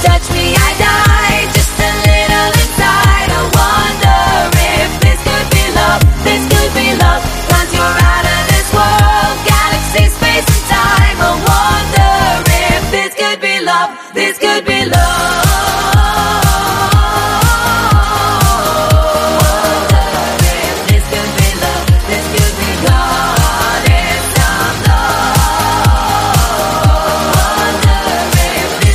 touch me, I die just a little inside. I wonder if this could be love, this could be love. 'Cause you're out of this world, galaxy, space and time. I wonder if this could be love, this could be love.